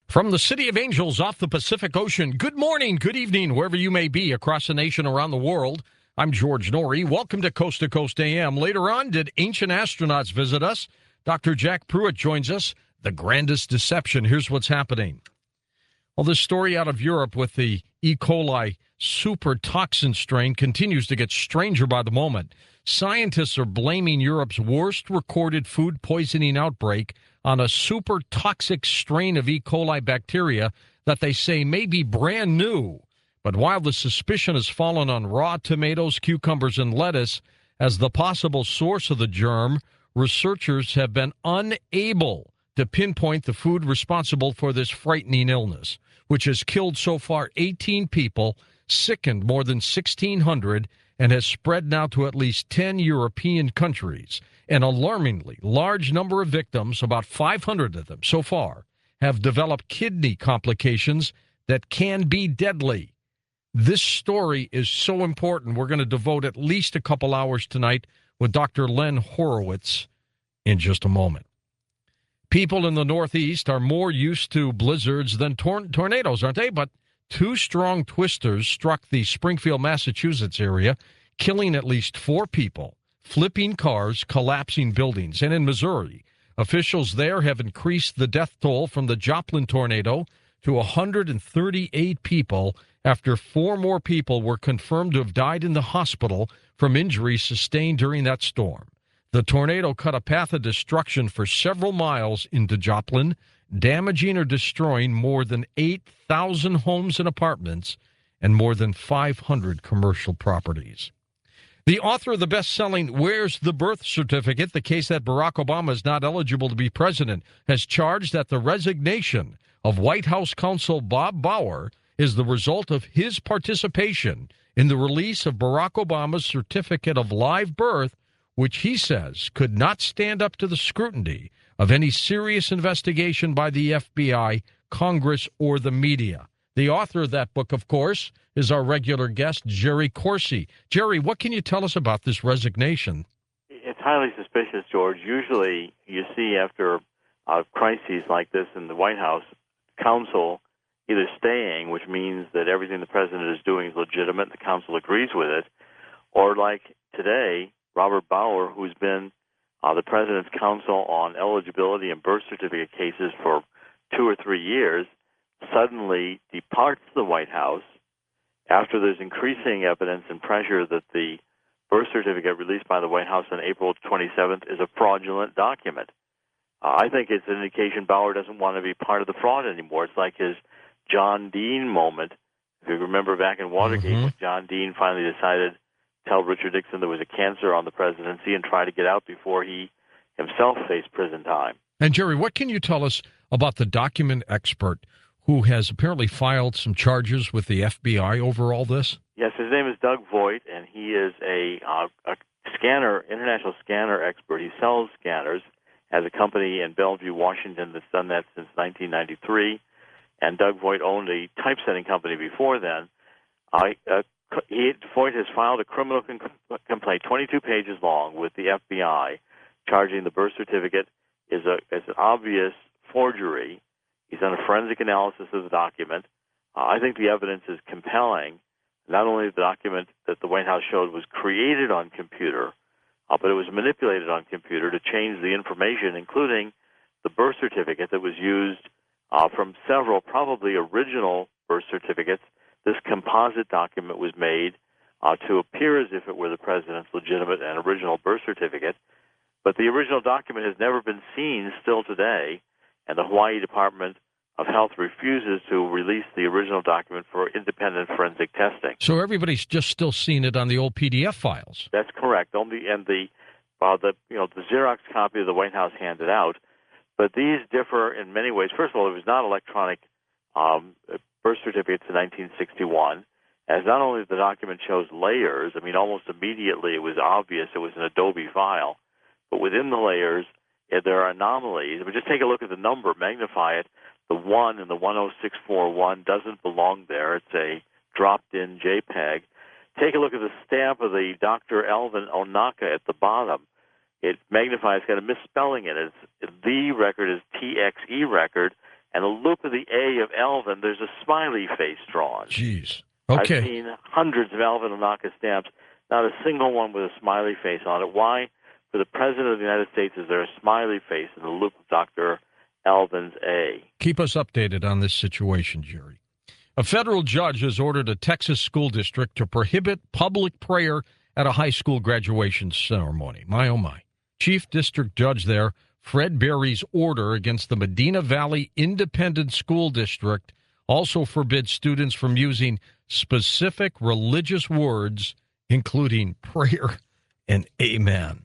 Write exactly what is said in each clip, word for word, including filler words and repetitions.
From the City of Angels off the Pacific Ocean, good morning, good evening, wherever you may be across the nation, around the world. I'm George Noory. Welcome to Coast to Coast A M. Later on, did ancient astronauts visit us? Doctor Jack Pruitt joins us. The grandest deception. Here's what's happening. Well, this story out of Europe with the E. coli super toxin strain continues to get stranger by the moment. Scientists are blaming Europe's worst recorded food poisoning outbreak on a super toxic strain of E. coli bacteria that they say may be brand new. But while the suspicion has fallen on raw tomatoes, cucumbers, and lettuce as the possible source of the germ, researchers have been unable to pinpoint the food responsible for this frightening illness, which has killed so far eighteen people, sickened more than sixteen hundred, and has spread now to at least ten European countries. An alarmingly large number of victims, about five hundred of them so far, have developed kidney complications that can be deadly. This story is so important, we're going to devote at least a couple hours tonight with Doctor Len Horowitz in just a moment. People in the Northeast are more used to blizzards than tor- tornadoes, aren't they? But two strong twisters struck the Springfield, Massachusetts area, killing at least four people, flipping cars, collapsing buildings. And in Missouri, officials there have increased the death toll from the Joplin tornado to one hundred thirty-eight people after four more people were confirmed to have died in the hospital from injuries sustained during that storm. The tornado cut a path of destruction for several miles into Joplin, damaging or destroying more than eight thousand homes and apartments and more than five hundred commercial properties. The author of the best-selling Where's the Birth Certificate?, the case that Barack Obama is not eligible to be president, has charged that the resignation of White House counsel Bob Bauer is the result of his participation in the release of Barack Obama's certificate of live birth, which he says could not stand up to the scrutiny of any serious investigation by the F B I, Congress, or the media. The author of that book, of course, is our regular guest, Jerry Corsi. Jerry, what can you tell us about this resignation? It's highly suspicious, George. Usually you see after uh, crises like this in the White House, counsel either staying, which means that everything the president is doing is legitimate, the counsel agrees with it, or like today, Robert Bauer, who's been uh, the president's counsel on eligibility and birth certificate cases for two or three years, suddenly departs the White House after there's increasing evidence and pressure that the birth certificate released by the White House on April twenty-seventh is a fraudulent document. Uh, I think it's an indication Bauer doesn't want to be part of the fraud anymore. It's like his John Dean moment. If you remember back in Watergate, Mm-hmm. when John Dean finally decided to tell Richard Nixon there was a cancer on the presidency and try to get out before he himself faced prison time. And, Jerry, what can you tell us about the document expert who has apparently filed some charges with the F B I over all this? Yes, his name is Doug Voigt, and he is a, uh, a scanner, international scanner expert. He sells scanners, has a company in Bellevue, Washington that's done that since nineteen ninety-three, and Doug Voigt owned a typesetting company before then. I, uh, he, Voigt has filed a criminal con- complaint, twenty-two pages long, with the F B I, charging the birth certificate is, a, is an obvious forgery. He's done a forensic analysis of the document. Uh, I think the evidence is compelling. Not only the document that the White House showed was created on computer, uh, but it was manipulated on computer to change the information, including the birth certificate that was used uh, from several probably original birth certificates. This composite document was made uh, to appear as if it were the president's legitimate and original birth certificate, but the original document has never been seen still today, and the Hawaii Department of Health refuses to release the original document for independent forensic testing. So everybody's just still seeing it on the old P D F files. That's correct. Only and the uh, the you know the Xerox copy of the White House handed out, but these differ in many ways. First of all, it was not electronic um, birth certificates in nineteen sixty-one, as not only the document shows layers. I mean, almost immediately it was obvious it was an Adobe file, but within the layers uh, there are anomalies. But just take a look at the number, magnify it. The one in the one oh six four one doesn't belong there. It's a dropped-in JPEG. Take a look at the stamp of the Doctor Alvin Onaka at the bottom. It magnifies, got a misspelling in it. It's, the record is T X E record, And the loop of the A of Alvin, there's a smiley face drawn. Jeez. Okay. I've seen hundreds of Alvin Onaka stamps, not a single one with a smiley face on it. Why? For the President of the United States, is there a smiley face in the loop of Doctor Alvin's A? Keep us updated on this situation, Jerry. A federal judge has ordered a Texas school district to prohibit public prayer at a high school graduation ceremony. My, oh, my. Chief District Judge there, Fred Berry's order against the Medina Valley Independent School District also forbids students from using specific religious words, including prayer and amen.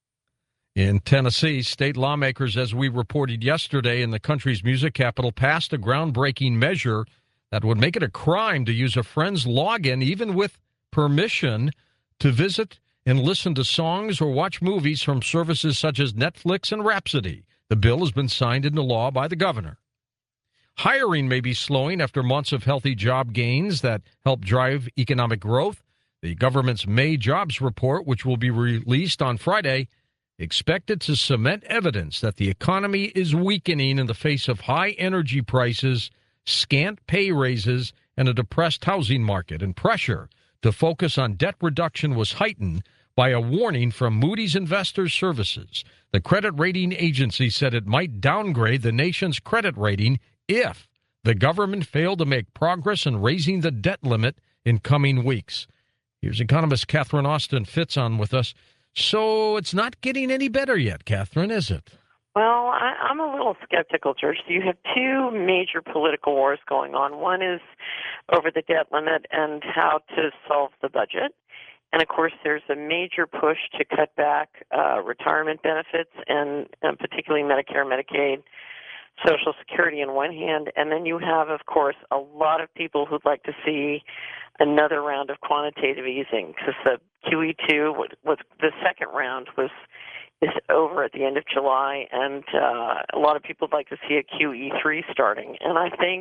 In Tennessee, state lawmakers, as we reported yesterday in the country's music capital, passed a groundbreaking measure that would make it a crime to use a friend's login, even with permission, to visit and listen to songs or watch movies from services such as Netflix and Rhapsody. The bill has been signed into law by the governor. Hiring may be slowing after months of healthy job gains that help drive economic growth. The government's May jobs report, which will be released on Friday, expected to cement evidence that the economy is weakening in the face of high energy prices, scant pay raises, and a depressed housing market. And pressure to focus on debt reduction was heightened by a warning from Moody's Investors Services. The credit rating agency said it might downgrade the nation's credit rating if the government failed to make progress in raising the debt limit in coming weeks. Here's economist Catherine Austin Fitts on with us. So it's not getting any better yet, Catherine, is it? Well, I, I'm a little skeptical, George. So you have two major political wars going on. One is over the debt limit and how to solve the budget. And, of course, there's a major push to cut back uh, retirement benefits and, and particularly Medicare, Medicaid, Social Security on one hand. And then you have, of course, a lot of people who'd like to see another round of quantitative easing because the Q E two, what, what the second round was is over at the end of July, and uh, a lot of people would like to see a Q E three starting. And I think,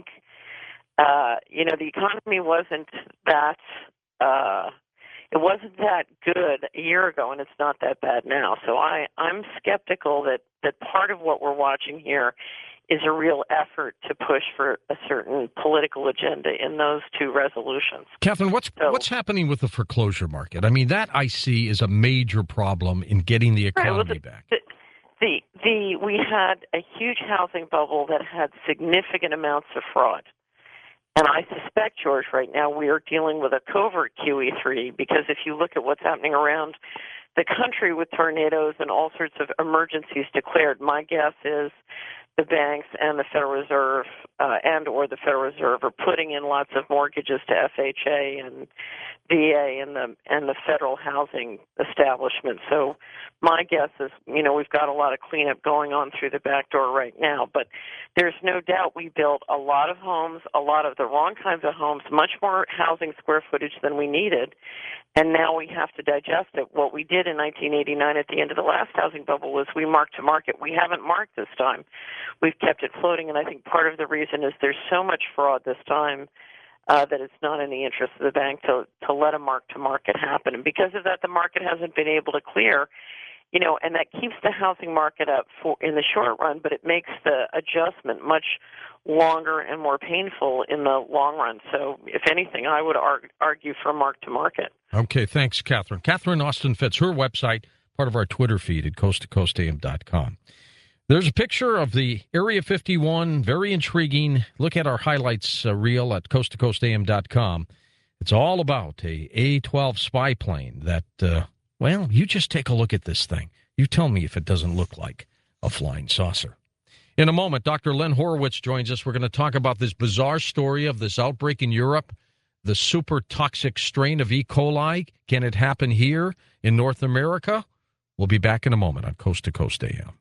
uh, you know, the economy wasn't that uh, it wasn't that good a year ago, and it's not that bad now. So I, I'm skeptical that, that part of what we're watching here is a real effort to push for a certain political agenda in those two resolutions. Catherine, what's so, what's happening with the foreclosure market? I mean, that I see is a major problem in getting the economy right, well, the, back. The, the the we had a huge housing bubble that had significant amounts of fraud. And I suspect, George, right now we are dealing with a covert Q E three because if you look at what's happening around the country with tornadoes and all sorts of emergencies declared, my guess is the banks and the Federal Reserve uh, and or the Federal Reserve are putting in lots of mortgages to F H A and V A and the and the federal housing establishment. So my guess is, you know, we've got a lot of cleanup going on through the back door right now. But there's no doubt we built a lot of homes, a lot of the wrong kinds of homes, much more housing square footage than we needed. And now we have to digest it. What we did in nineteen eighty-nine at the end of the last housing bubble was we marked to market. We haven't marked this time. We've kept it floating, and I think part of the reason is there's so much fraud this time uh, that it's not in the interest of the bank to, to let a mark to market happen. And because of that, the market hasn't been able to clear, you know, and that keeps the housing market up for in the short run, but it makes the adjustment much longer and more painful in the long run. So, if anything, I would argue, argue for mark to market. Okay, thanks, Catherine. Catherine Austin Fitts, her website, part of our Twitter feed at coast to coast a m dot com. There's a picture of the Area fifty-one, very intriguing. Look at our highlights uh, reel at coast to coast a m dot com. It's all about a A twelve spy plane that, uh, well, you just take a look at this thing. You tell me if it doesn't look like a flying saucer. In a moment, Doctor Len Horowitz joins us. We're going to talk about this bizarre story of this outbreak in Europe, the super toxic strain of E. coli. Can it happen here in North America? We'll be back in a moment on Coast to Coast A M.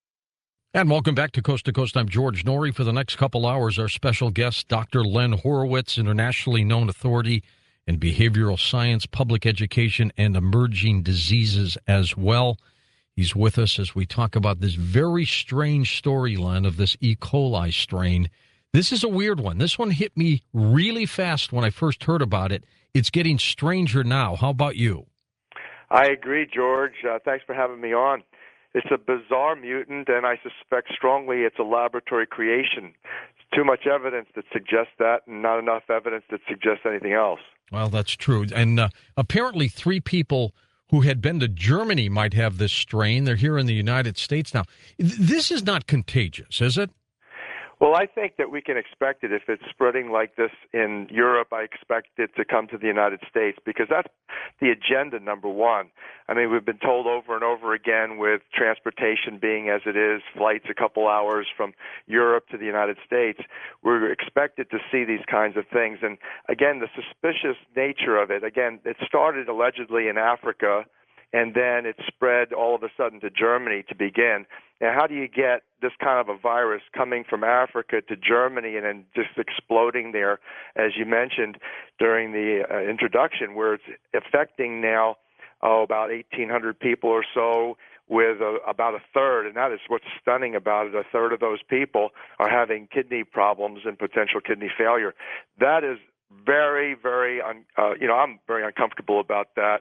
And welcome back to Coast to Coast. I'm George Norrie. For the next couple hours, our special guest, Doctor Len Horowitz, internationally known authority in behavioral science, public education, and emerging diseases as well. He's with us as we talk about this very strange storyline of this E. coli strain. This is a weird one. This one hit me really fast when I first heard about it. It's getting stranger now. How about you? I agree, George. Uh, thanks for having me on. It's a bizarre mutant, and I suspect strongly it's a laboratory creation. too much evidence that suggests that and not enough evidence that suggests anything else. Well, that's true. And uh, apparently three people who had been to Germany might have this strain. They're here in the United States now. Th- This is not contagious, is it? Well, I think that we can expect it if it's spreading like this in Europe. I expect it to come to the United States because that's the agenda, number one. I mean, we've been told over and over again with transportation being as it is, flights a couple hours from Europe to the United States, we're expected to see these kinds of things. And again, the suspicious nature of it, again, it started allegedly in Africa, and then it spread all of a sudden to Germany to begin. Now, how do you get this kind of a virus coming from Africa to Germany and then just exploding there, as you mentioned during the uh, introduction, where it's affecting now oh, about eighteen hundred people or so, with a, about a third, and that is what's stunning about it. A third of those people are having kidney problems and potential kidney failure. That is very, very, un, uh, you know, I'm very uncomfortable about that.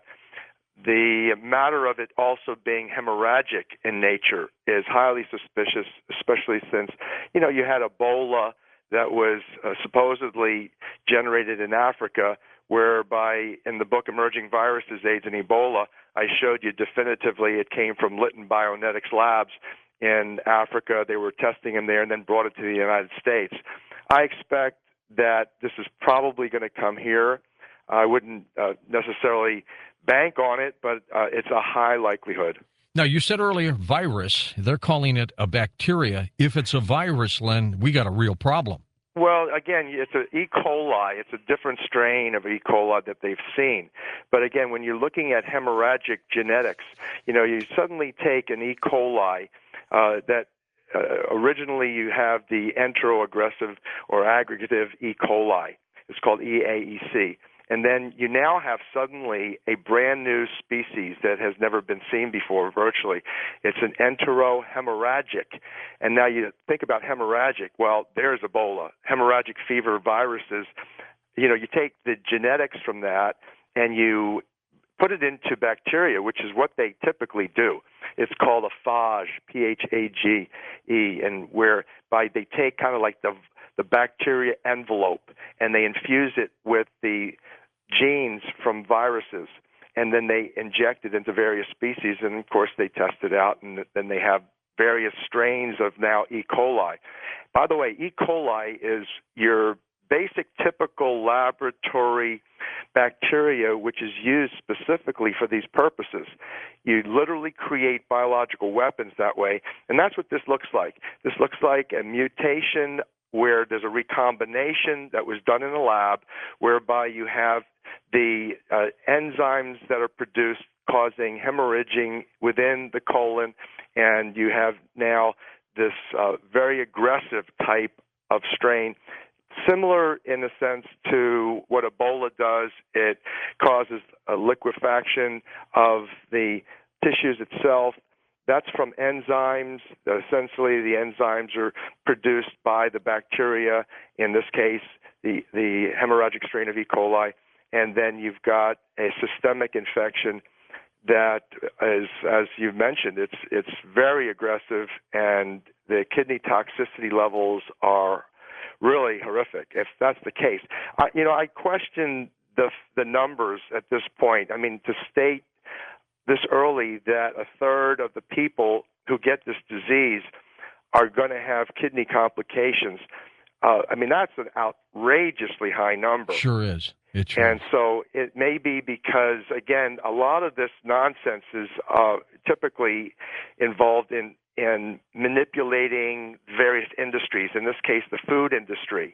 The matter of it also being hemorrhagic in nature is highly suspicious, especially since, you know, you had Ebola that was uh, supposedly generated in Africa, whereby in the book Emerging Viruses, AIDS and Ebola, I showed you definitively it came from Lytton Bionetics Labs in Africa. They were testing them there and then brought it to the United States. I expect that this is probably going to come here. I wouldn't uh, necessarily bank on it, but uh, it's a high likelihood. Now, you said earlier virus. They're calling it a bacteria. If it's a virus, Len, we got a real problem. Well, again, it's an E. coli. It's a different strain of E. coli that they've seen. But again, when you're looking at hemorrhagic genetics, you know, you suddenly take an E. coli uh, that uh, originally you have the enteroaggressive or aggregative E. coli. It's called E A E C. And then you now have suddenly a brand new species that has never been seen before, virtually. It's an enterohemorrhagic. And now you think about hemorrhagic. Well, there's Ebola. Hemorrhagic fever viruses, you know, you take the genetics from that and you put it into bacteria, which is what they typically do. It's called a phage, P H A G E, and whereby they take kind of like the the bacteria envelope and they infuse it with the genes from viruses, and then they inject it into various species, and of course they test it out, and then they have various strains of now E. coli. By the way, E. coli is your basic typical laboratory bacteria, which is used specifically for these purposes. You literally create biological weapons that way, and that's what this looks like. This looks like a mutation where there's a recombination that was done in a lab, whereby you have the uh, enzymes that are produced causing hemorrhaging within the colon, and you have now this uh, very aggressive type of strain, similar in a sense to what Ebola does. It causes a liquefaction of the tissues itself. That's from enzymes. Essentially, the enzymes are produced by the bacteria, in this case, the, the hemorrhagic strain of E. coli. And then you've got a systemic infection that is, as you've mentioned, it's, it's very aggressive, and the kidney toxicity levels are really horrific, if that's the case. I, you know, I question the, the numbers at this point. I mean, to state this early that a third of the people who get this disease are going to have kidney complications. Uh, I mean, that's an outrageously high number. Sure is. It sure and is. so it may be because, again, a lot of this nonsense is uh, typically involved in, in manipulating various industries, in this case, the food industry.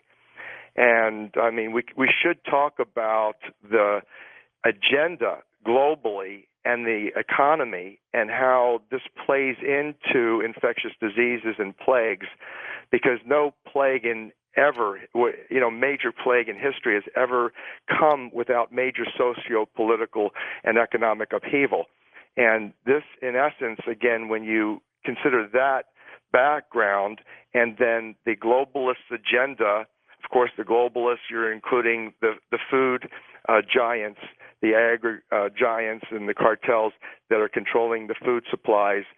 And, I mean, we we should talk about the agenda globally and the economy and how this plays into infectious diseases and plagues, because no plague in ever, you know, major plague in history has ever come without major socio-political and economic upheaval. And this, in essence, again, when you consider that background and then the globalist agenda, of course, the globalists, you're including the, the food uh, giants, the agri uh, giants and the cartels that are controlling the food supplies,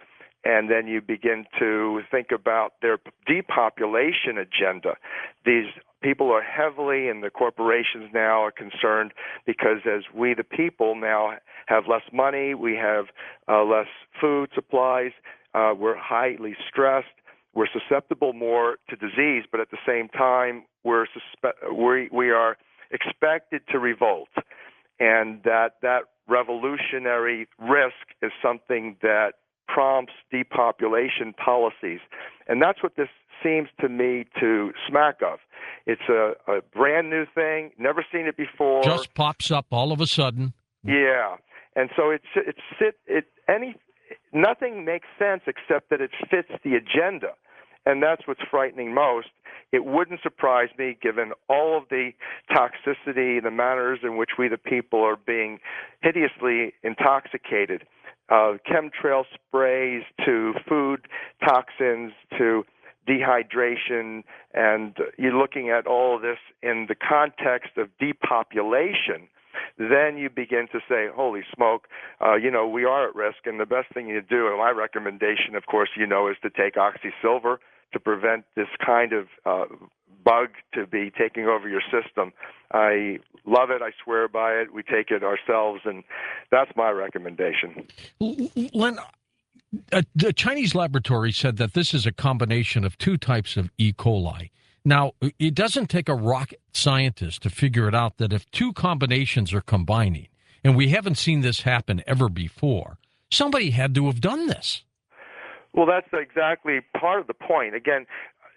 and then you begin to think about their depopulation agenda. These people are heavily, and the corporations now are concerned because as we, the people, now have less money, we have uh, less food supplies, uh, we're highly stressed, we're susceptible more to disease, but at the same time, we're suspe- we, we are expected to revolt. And that, that revolutionary risk is something that prompts depopulation policies. And that's what this seems to me to smack of. It's a, a brand new thing, never seen it before. Just pops up all of a sudden. Yeah. And so it's, it's, it, it, any, nothing makes sense except that it fits the agenda. And that's what's frightening most. It wouldn't surprise me, given all of the toxicity, the manners in which we, the people, are being hideously intoxicated, uh, chemtrail sprays to food toxins to dehydration, and you're looking at all of this in the context of depopulation. Then you begin to say, holy smoke, uh, you know, we are at risk, and the best thing you do, and my recommendation, of course, you know, is to take oxysilver to prevent this kind of uh, bug to be taking over your system. I love it. I swear by it. We take it ourselves, and that's my recommendation. Len, uh, the Chinese laboratory said that this is a combination of two types of E. coli. Now, it doesn't take a rocket scientist to figure it out that if two combinations are combining, and we haven't seen this happen ever before, somebody had to have done this. Well, that's exactly part of the point. Again,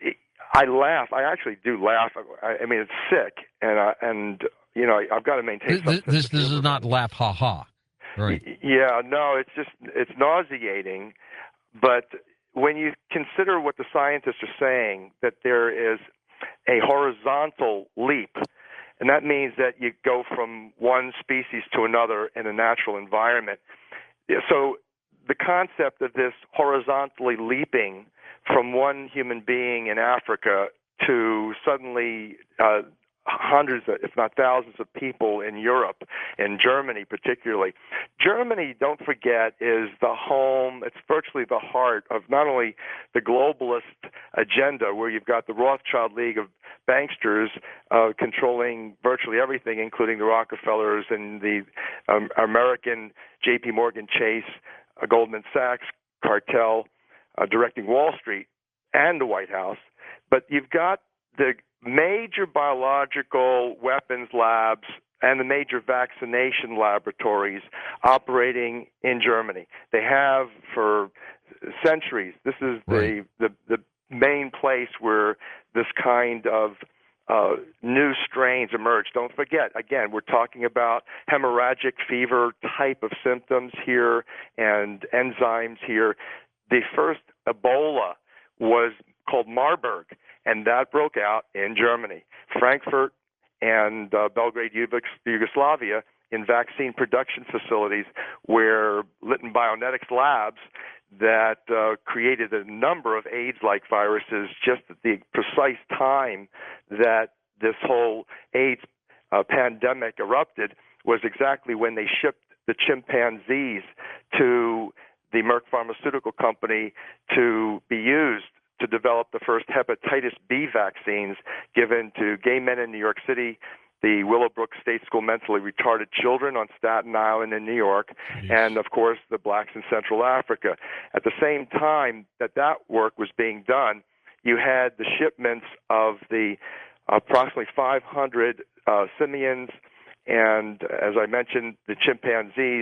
I laugh. I actually do laugh. I, I mean, it's sick, and uh, and you know, I've got to maintain. This this, this is not laugh, ha ha. Right? Yeah, no, it's just it's nauseating. But when you consider what the scientists are saying, that there is a horizontal leap, and that means that you go from one species to another in a natural environment. So the concept of this horizontally leaping from one human being in Africa to suddenly uh, hundreds, if not thousands of people in Europe, in Germany particularly. Germany, don't forget, is the home, it's virtually the heart of not only the globalist agenda, where you've got the Rothschild League of banksters uh, controlling virtually everything, including the Rockefellers and the um, American J P Morgan Chase, uh, Goldman Sachs cartel, uh, directing Wall Street and the White House. But you've got the major biological weapons labs and the major vaccination laboratories operating in Germany. They have for centuries. This is the, right. the, the main place where this kind of uh, new strains emerge. Don't forget, again, we're talking about hemorrhagic fever type of symptoms here and enzymes here. The first Ebola was called Marburg, and that broke out in Germany. Frankfurt and uh, Belgrade, Yugoslavia, in vaccine production facilities where Litton Bionetics labs that uh, created a number of AIDS-like viruses just at the precise time that this whole AIDS uh, pandemic erupted was exactly when they shipped the chimpanzees to the Merck Pharmaceutical Company to be used to develop the first hepatitis B vaccines given to gay men in New York City, the Willowbrook State School mentally retarded children on Staten Island in New York, Jeez. and, of course, the blacks in Central Africa. At the same time that that work was being done, you had the shipments of the approximately five hundred uh, simians and, as I mentioned, the chimpanzees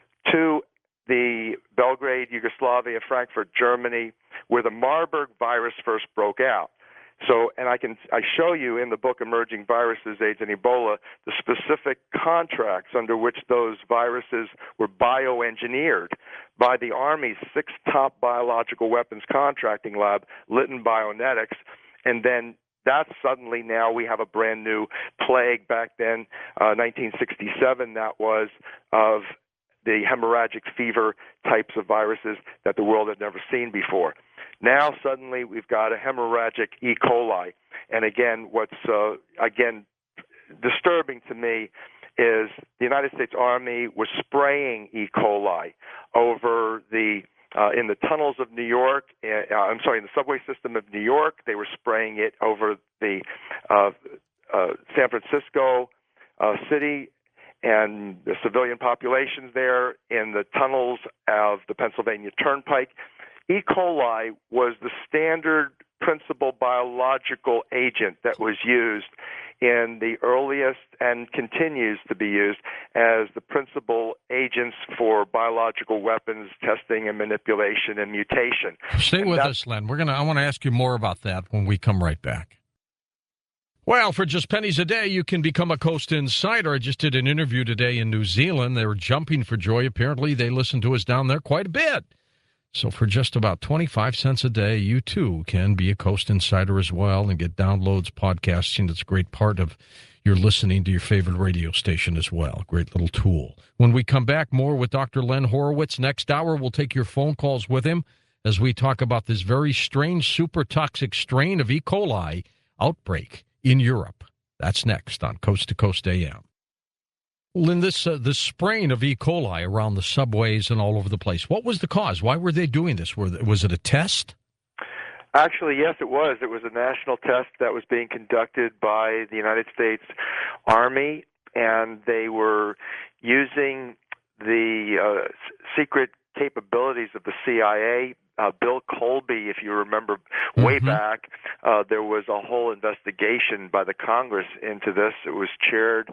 to the Belgrade, Yugoslavia, Frankfurt, Germany, where the Marburg virus first broke out. So, and I can I show you in the book Emerging Viruses, AIDS and Ebola, the specific contracts under which those viruses were bioengineered by the Army's sixth top biological weapons contracting lab, Litton Bionetics, and then that's suddenly now we have a brand new plague. Back then, uh, nineteen sixty-seven, that was of the hemorrhagic fever types of viruses that the world had never seen before. Now suddenly we've got a hemorrhagic E. coli. And again, what's uh, again disturbing to me is the United States Army was spraying E. coli over the uh, in the tunnels of New York. Uh, I'm sorry, in the subway system of New York. They were spraying it over the uh, uh, San Francisco uh, city and the civilian populations there, in the tunnels of the Pennsylvania Turnpike. E. coli was the standard principal biological agent that was used in the earliest and continues to be used as the principal agents for biological weapons testing and manipulation and mutation. Stay and with us, Len. We're gonna. I want to ask you more about that when we come right back. Well, for just pennies a day, you can become a Coast Insider. I just did an interview today in New Zealand. They were jumping for joy. Apparently, they listen to us down there quite a bit. So for just about twenty-five cents a day, you too can be a Coast Insider as well and get downloads, podcasting. It's a great part of your listening to your favorite radio station as well. Great little tool. When we come back, more with Doctor Len Horowitz. Next hour, we'll take your phone calls with him as we talk about this very strange, super toxic strain of E. coli outbreak in Europe. That's next on Coast to Coast A M. Well, in this, uh, this spraying of E. coli around the subways and all over the place, what was the cause? Why were they doing this? Were they, was it a test? Actually, yes, it was. It was a national test that was being conducted by the United States Army, and they were using the uh, secret capabilities of the C I A. Uh, Bill Colby, if you remember way Mm-hmm. back, uh, there was a whole investigation by the Congress into this. It was chaired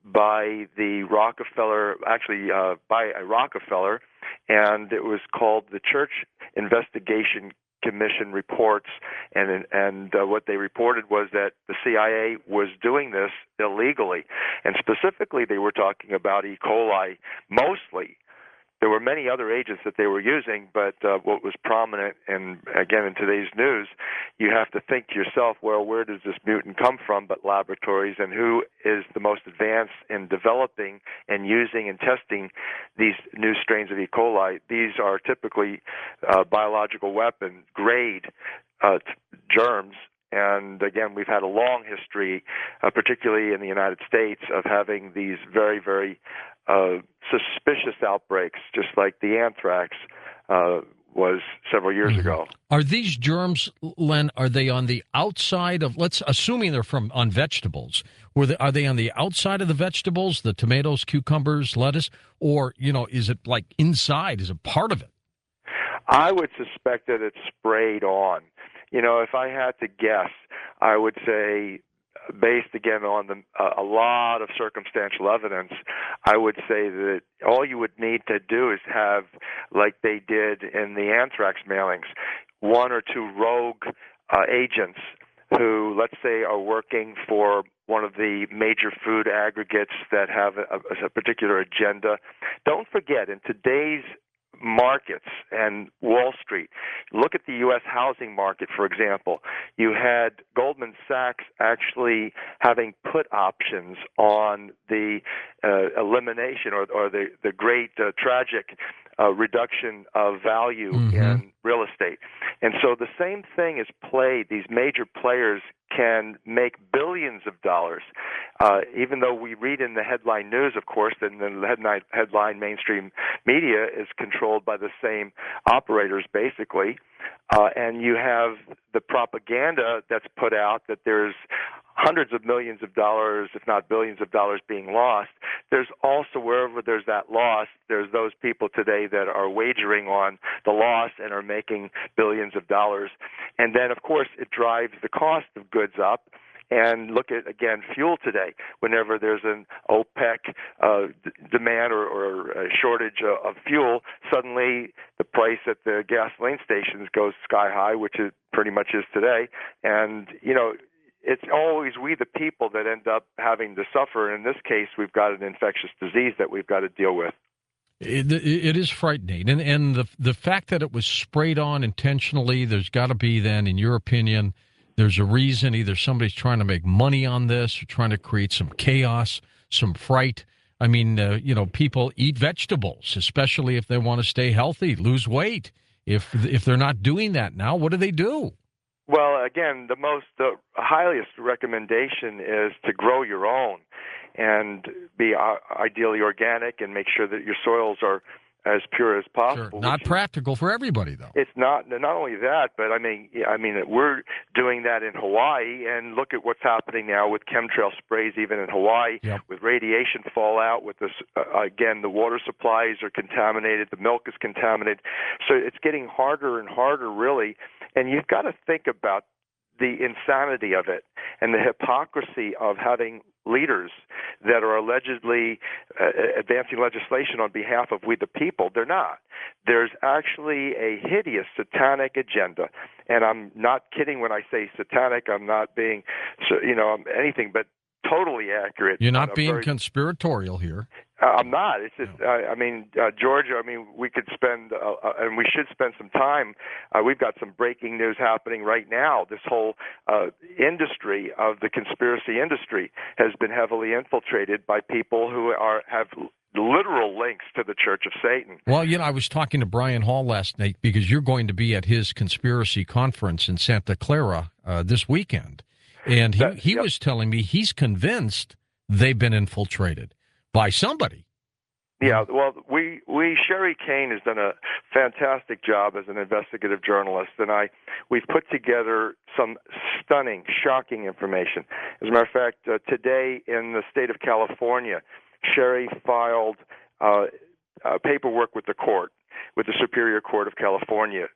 by the Rockefeller, actually uh, by a Rockefeller, and it was called the Church Investigation Commission Reports, and and uh, what they reported was that the C I A was doing this illegally, and specifically they were talking about E. coli mostly. There were many other agents that they were using, but uh, what was prominent, and again in today's news, you have to think to yourself, well, where does this mutant come from but laboratories, and who is the most advanced in developing and using and testing these new strains of E. coli? These are typically uh, biological weapon grade uh, t- germs. And again, we've had a long history, uh, particularly in the United States, of having these very, very uh, suspicious outbreaks, just like the anthrax uh, was several years Mm-hmm. ago. Are these germs, Len, are they on the outside of, let's, assuming they're from, on vegetables, were they, are they on the outside of the vegetables, the tomatoes, cucumbers, lettuce, or, you know, is it like inside, is it part of it? I would suspect that it's sprayed on. You know, if I had to guess, I would say, based again on the, uh, a lot of circumstantial evidence, I would say that all you would need to do is have, like they did in the anthrax mailings, one or two rogue uh, agents who, let's say, are working for one of the major food aggregates that have a, a particular agenda. Don't forget, in today's markets and Wall Street. Look at the U S housing market, for example. You had Goldman Sachs actually having put options on the uh, elimination or, or the, the great uh, tragic uh, reduction of value Mm-hmm. in real estate. And so the same thing is played. These major players can make billions of dollars, uh, even though we read in the headline news, of course, that the headline, headline mainstream media is controlled by the same operators, basically. Uh, and you have the propaganda that's put out that there's hundreds of millions of dollars, if not billions of dollars being lost. There's also, wherever there's that loss, there's those people today that are wagering on the loss and are making billions of dollars. And then, of course, it drives the cost of goods up. And look at, again, fuel today. Whenever there's an OPEC uh, d- demand or, or a shortage of, of fuel, suddenly the price at the gasoline stations goes sky high, which it pretty much is today. And, you know, it's always we, the people, that end up having to suffer. And in this case, we've got an infectious disease that we've got to deal with. It, it is frightening. And, and the, the fact that it was sprayed on intentionally, there's got to be then, in your opinion, there's a reason. Either somebody's trying to make money on this or trying to create some chaos, some fright. I mean, uh, you know, people eat vegetables, especially if they want to stay healthy, lose weight. If if they're not doing that now, what do they do? Well, again, the most the highest recommendation is to grow your own and be uh, ideally organic and make sure that your soils are as pure as possible. Sure. Not practical for everybody, though. It's not not only that, but I mean, I mean, we're doing that in Hawaii, and look at what's happening now with chemtrail sprays, even in Hawaii, yep. with radiation fallout. With this, uh, again, the water supplies are contaminated, the milk is contaminated, so it's getting harder and harder, really. And you've got to think about the insanity of it and the hypocrisy of having leaders that are allegedly uh, advancing legislation on behalf of we the people. They're not. There's actually a hideous satanic agenda, and I'm not kidding when I say satanic. I'm not being, you know, anything but totally accurate. You're not being very, conspiratorial here. Uh, I'm not. It's just, no. uh, I mean, uh, Georgia, I mean, we could spend, uh, uh, and we should spend some time. Uh, we've got some breaking news happening right now. This whole uh, industry of the conspiracy industry has been heavily infiltrated by people who are have literal links to the Church of Satan. Well, you know, I was talking to Brian Hall last night because you're going to be at his conspiracy conference in Santa Clara uh, this weekend. And he, That, he yep. was telling me he's convinced they've been infiltrated by somebody. Yeah, well, we, we Sherry Kane has done a fantastic job as an investigative journalist, and I we've put together some stunning, shocking information. As a matter of fact, uh, today in the state of California, Sherry filed uh, uh, paperwork with the court, with the Superior Court of California,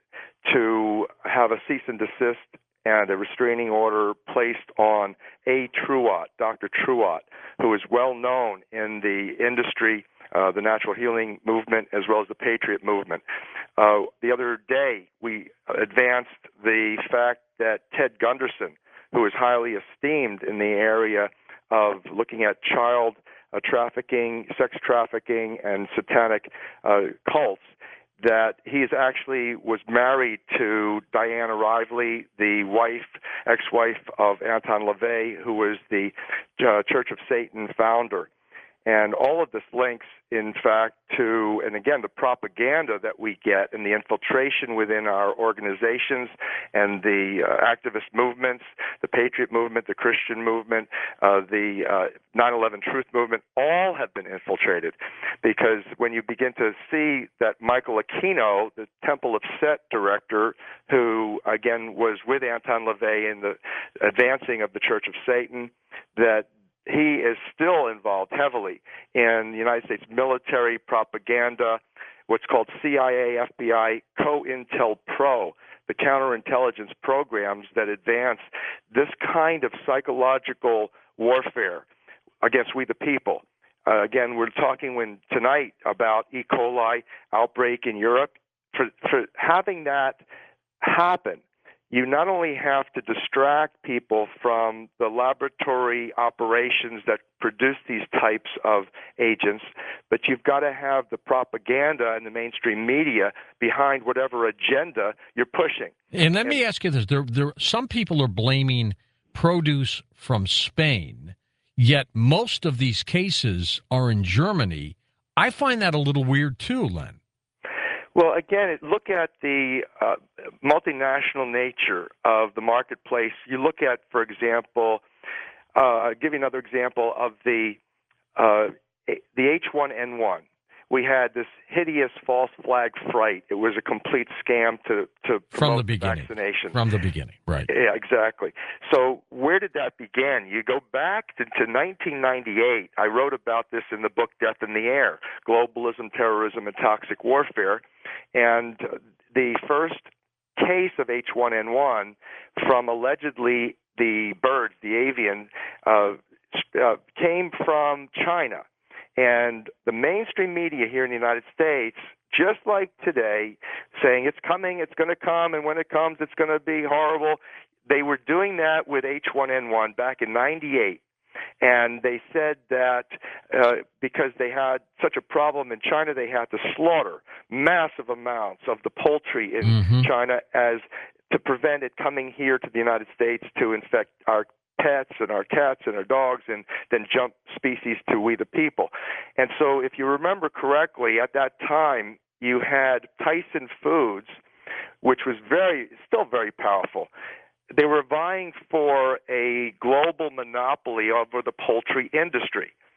to have a cease and desist and a restraining order placed on A. Truott, Doctor Truott, who is well known in the industry, uh, the natural healing movement, as well as the Patriot movement. Uh, the other day, we advanced the fact that Ted Gunderson, who is highly esteemed in the area of looking at child uh, trafficking, sex trafficking, and satanic uh, cults, that he is actually was married to Diana Rively, the wife, ex-wife of Anton LaVey, who was the uh, Church of Satan founder. And all of this links, in fact, to, and again, the propaganda that we get and the infiltration within our organizations and the uh, activist movements, the Patriot movement, the Christian movement, uh, the uh, nine eleven Truth movement, all have been infiltrated. Because when you begin to see that Michael Aquino, the Temple of Set director, who, again, was with Anton LaVey in the advancing of the Church of Satan, that he is still involved heavily in the United States military propaganda, what's called C I A, F B I, COINTELPRO, the counterintelligence programs that advance this kind of psychological warfare against we the people. Uh, again, we're talking when tonight about E. coli outbreak in Europe. For, for having that happen, you not only have to distract people from the laboratory operations that produce these types of agents, but you've got to have the propaganda and the mainstream media behind whatever agenda you're pushing. And let and, me ask you this. There, there, some people are blaming produce from Spain, yet most of these cases are in Germany. I find that a little weird too, Len. Well, again, look at the uh, multinational nature of the marketplace. You look at, for example, uh, I'll give you another example of the uh, the H one N one. We had this hideous false flag fright. It was a complete scam to, to promote From the beginning. vaccination. From the beginning, right. Yeah, exactly. So where did that begin? You go back to, to nineteen ninety-eight. I wrote about this in the book Death in the Air, Globalism, Terrorism, and Toxic Warfare. And the first case of H one N one from allegedly the birds, the avian, uh, uh, came from China. And the mainstream media here in the United States, just like today, saying it's coming, it's going to come, and when it comes, it's going to be horrible. They were doing that with H one N one back in ninety-eight. And they said that uh, because they had such a problem in China, they had to slaughter massive amounts of the poultry in mm-hmm. China as to prevent it coming here to the United States to infect our pets and our cats and our dogs and then jump species to we the people. And so if you remember correctly, at that time, you had Tyson Foods, which was very, still very powerful. They were vying for a global monopoly over the poultry industry.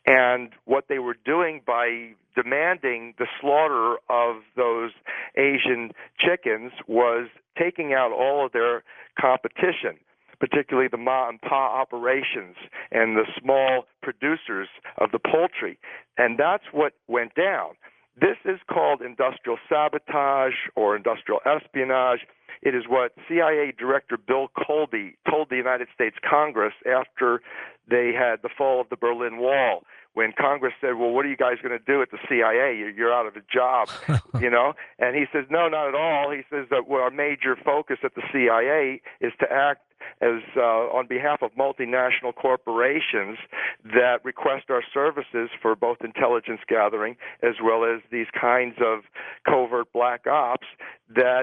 And what they were doing by demanding the slaughter of those Asian chickens was taking out all of their competition, particularly the ma and pa operations and the small producers of the poultry. And that's what went down. This is called industrial sabotage or industrial espionage. It is what C I A Director Bill Colby told the United States Congress after they had the fall of the Berlin Wall, when Congress said, well, what are you guys going to do at the C I A? You're out of a job, you know? And he says, no, not at all. He says that well, our major focus at the C I A is to act as uh, on behalf of multinational corporations that request our services for both intelligence gathering as well as these kinds of covert black ops, that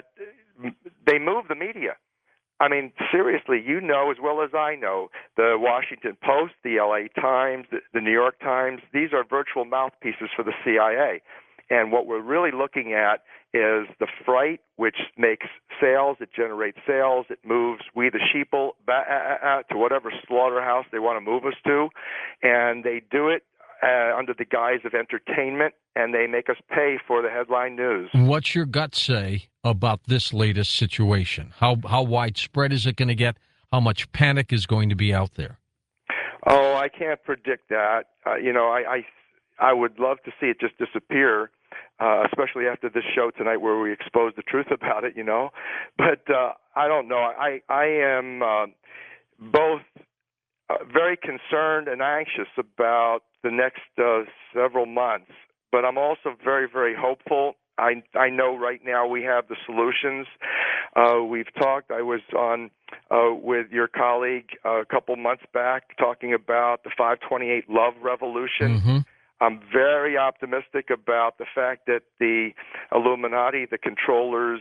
they move the media. I mean, seriously, you know as well as I know, the Washington Post, the L A Times, the, the New York Times, these are virtual mouthpieces for the C I A. And what we're really looking at is the fright, which makes sales, it generates sales, it moves we the sheeple back to whatever slaughterhouse they want to move us to, and they do it uh, under the guise of entertainment, and they make us pay for the headline news. What's your gut say about this latest situation? How how widespread is it going to get? How much panic is going to be out there? Oh, I can't predict that. Uh, you know, I, I I would love to see it just disappear, uh, especially after this show tonight where we expose the truth about it, you know. But uh, I don't know. I, I am uh, both uh, very concerned and anxious about the next uh, several months, but I'm also very, very hopeful. I, I know right now we have the solutions. Uh, we've talked. I was on uh, with your colleague uh, a couple months back talking about the five twenty-eight Love Revolution. Mm-hmm. I'm very optimistic about the fact that the Illuminati, the controllers,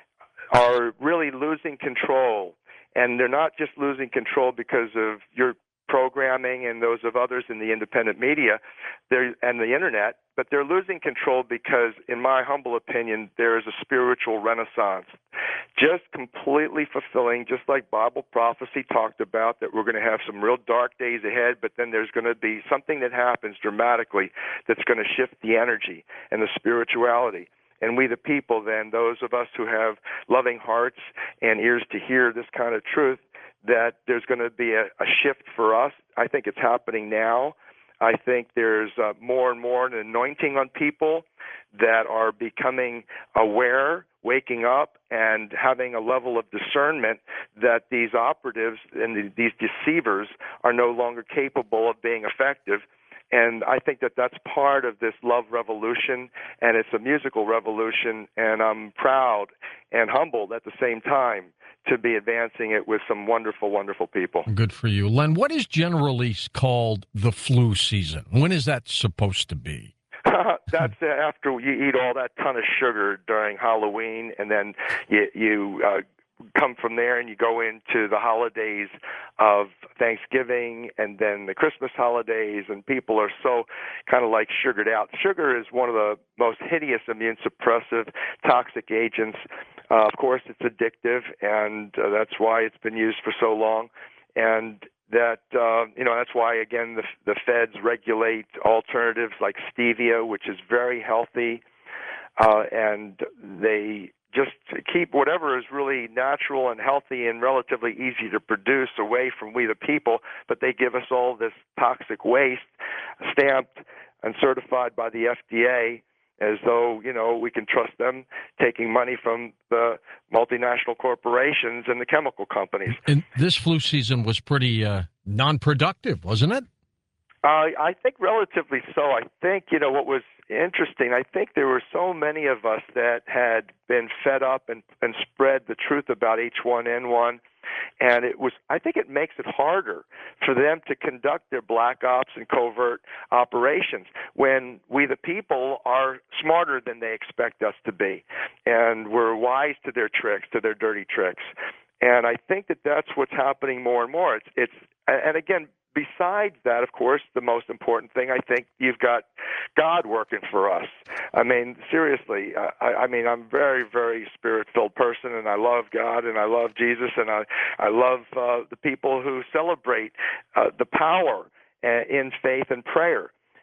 are really losing control. And they're not just losing control because of your programming and those of others in the independent media they're, and the Internet, but they're losing control because, in my humble opinion, there is a spiritual renaissance. Just completely fulfilling, just like Bible prophecy talked about, that we're going to have some real dark days ahead, but then there's going to be something that happens dramatically that's going to shift the energy and the spirituality. And we the people then, those of us who have loving hearts and ears to hear this kind of truth, that there's going to be a, a shift for us. I think it's happening now. I think there's uh, more and more an anointing on people that are becoming aware, waking up, and having a level of discernment that these operatives and the, these deceivers are no longer capable of being effective. And I think that that's part of this love revolution, and it's a musical revolution, and I'm proud and humbled at the same time to be advancing it with some wonderful, wonderful people. Good for you. Len, what is generally called the flu season? When is that supposed to be? That's after you eat all that ton of sugar during Halloween, and then you, you uh, come from there and you go into the holidays of Thanksgiving and then the Christmas holidays, and people are so kind of like sugared out. Sugar is one of the most hideous immune suppressive toxic agents. Uh, of course, it's addictive, and uh, that's why it's been used for so long. And that, uh, you know, that's why, again, the, the feds regulate alternatives like stevia, which is very healthy, uh, and they just keep whatever is really natural and healthy and relatively easy to produce away from we the people, but they give us all this toxic waste stamped and certified by the F D A as though, you know, we can trust them taking money from the multinational corporations and the chemical companies. And this flu season was pretty uh, non-productive, wasn't it? Uh, I think relatively so. I think, you know, what was interesting, I think there were so many of us that had been fed up and, and spread the truth about H one N one. And it was, I think it makes it harder for them to conduct their black ops and covert operations when we, the people, are smarter than they expect us to be. And we're wise to their tricks, to their dirty tricks. And I think that that's what's happening more and more. It's, it's, and again, besides that, of course, the most important thing, I think you've got God working for us. I mean, seriously, I, I mean, I'm a very, very spirit-filled person, and I love God, and I love Jesus, and I, I love uh, the people who celebrate uh, the power uh, in faith and prayer.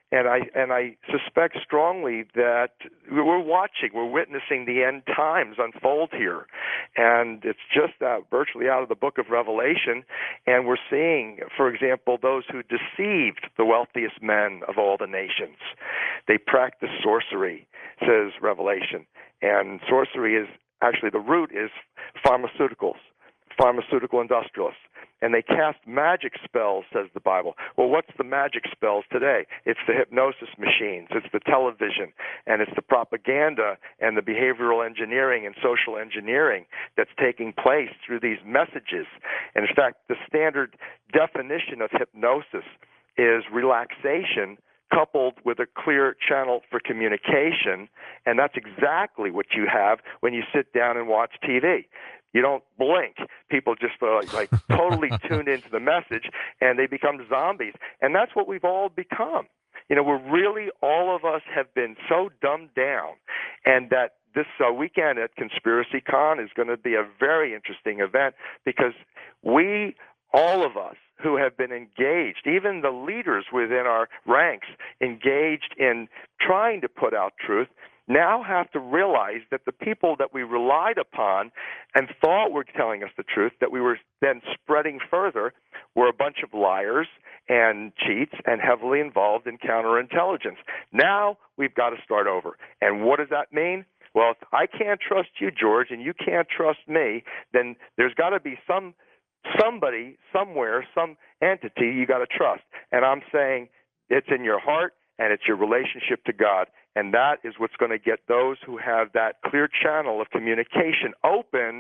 And I and I suspect strongly that we're watching, we're witnessing the end times unfold here, and it's just out, virtually out of the book of Revelation. And we're seeing, for example, those who deceived the wealthiest men of all the nations. They practice sorcery, says Revelation, and sorcery is actually the root is pharmaceuticals, pharmaceutical industrialists. And they cast magic spells, says the Bible. Well, what's the magic spells today? It's the hypnosis machines, it's the television, and it's the propaganda and the behavioral engineering and social engineering that's taking place through these messages. And in fact, the standard definition of hypnosis is relaxation coupled with a clear channel for communication, and that's exactly what you have when you sit down and watch T V. You don't blink. People just uh, like totally tuned into the message, and they become zombies. And that's what we've all become. You know, we're really, all of us have been so dumbed down, and that this uh, weekend at Conspiracy Con is going to be a very interesting event because we, all of us, who have been engaged, even the leaders within our ranks, engaged in trying to put out truth, now have to realize that the people that we relied upon and thought were telling us the truth, that we were then spreading further, were a bunch of liars and cheats and heavily involved in counterintelligence. Now we've got to start over. And what does that mean? Well, if I can't trust you, George, and you can't trust me, then there's got to be some somebody, somewhere, some entity you got to trust. And I'm saying it's in your heart and it's your relationship to God. And that is what's going to get those who have that clear channel of communication open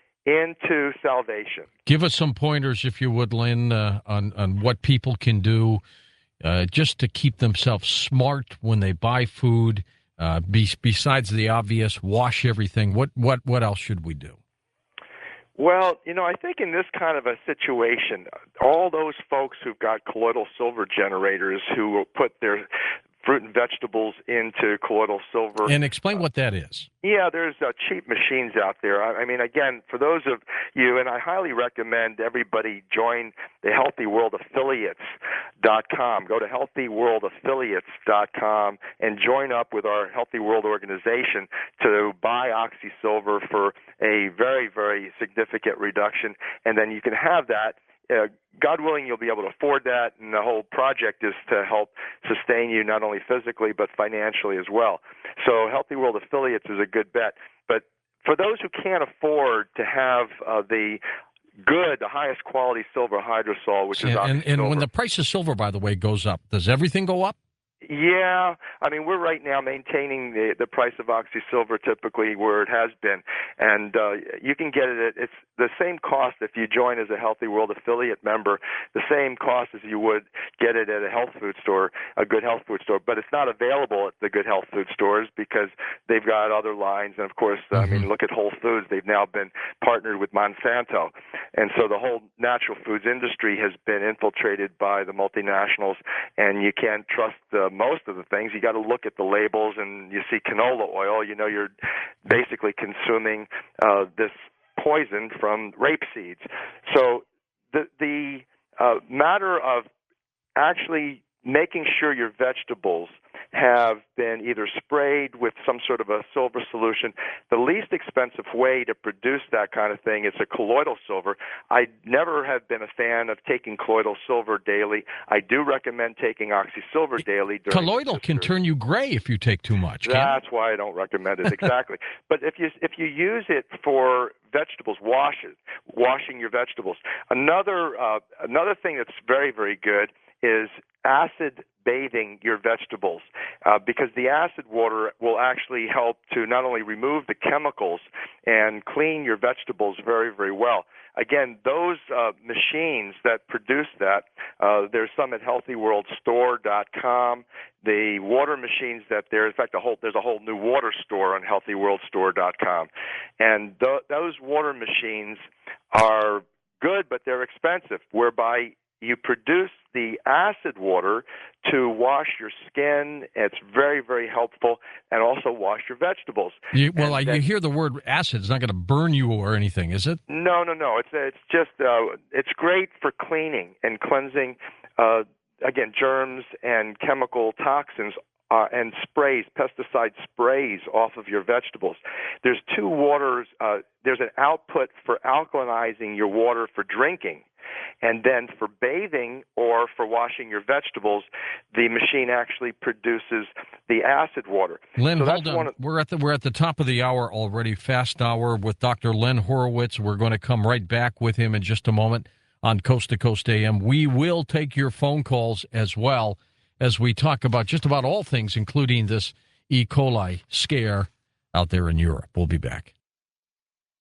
into salvation. Give us some pointers, if you would, Lynn, uh, on, on what people can do uh, just to keep themselves smart when they buy food. Uh, be, besides the obvious, wash everything. What, what, what else should we do? Well, you know, I think in this kind of a situation, all those folks who've got colloidal silver generators who put their fruit and vegetables into colloidal silver. And explain what that is. Yeah, there's uh, cheap machines out there. I, I mean, again, for those of you, and I highly recommend everybody join the healthy world affiliates dot com. Go to healthy world affiliates dot com and join up with our Healthy World organization to buy OxySilver for a very, very significant reduction. And then you can have that. Uh, God willing, you'll be able to afford that, and the whole project is to help sustain you not only physically but financially as well. So Healthy World Affiliates is a good bet. But for those who can't afford to have uh, the good, the highest quality silver hydrosol, which is and, OxySilver. And, and when the price of silver, by the way, goes up, does everything go up? Yeah, I mean, we're right now maintaining the the price of OxySilver typically where it has been, and uh, you can get it at, it's the same cost if you join as a Healthy World affiliate member, the same cost as you would get it at a health food store, a Good Health food store, but it's not available at the Good Health food stores because they've got other lines, and of course, mm-hmm. I mean, look at Whole Foods, they've now been partnered with Monsanto, and so the whole natural foods industry has been infiltrated by the multinationals, and you can't trust the most of the things. You got to look at the labels, and you see canola oil, you know, you're basically consuming uh, this poison from rape seeds. So the the uh, matter of actually making sure your vegetables have been either sprayed with some sort of a silver solution. The least expensive way to produce that kind of thing is a colloidal silver. I never have been a fan of taking colloidal silver daily. I do recommend taking OxySilver daily. Colloidal can turn you gray if you take too much. That's why I don't recommend it, exactly. But if you if you use it for vegetables, wash it, washing your vegetables. Another uh, another thing that's very, very good is acid bathing your vegetables uh, because the acid water will actually help to not only remove the chemicals and clean your vegetables very, very well. Again, those uh, machines that produce that, uh, there's some at healthy world store dot com. The water machines that there, in fact, a whole, there's a whole new water store on healthy world store dot com. And th- those water machines are good, but they're expensive, whereby you produce the acid water to wash your skin. It's very, very helpful, and also wash your vegetables. You, well, and I, then, you hear the word acid. It's not going to burn you or anything, is it? No, no, no. It's it's just uh, it's great for cleaning and cleansing uh, again, germs and chemical toxins uh, and sprays, pesticide sprays off of your vegetables. There's two waters. Uh, there's an output for alkalinizing your water for drinking. And then for bathing or for washing your vegetables, the machine actually produces the acid water. Lynn, so hold on. Of, we're at the we're at the top of the hour already. Fast hour with Doctor Len Horowitz. We're going to come right back with him in just a moment on Coast to Coast A M. We will take your phone calls as well as we talk about just about all things, including this E. coli scare out there in Europe. We'll be back.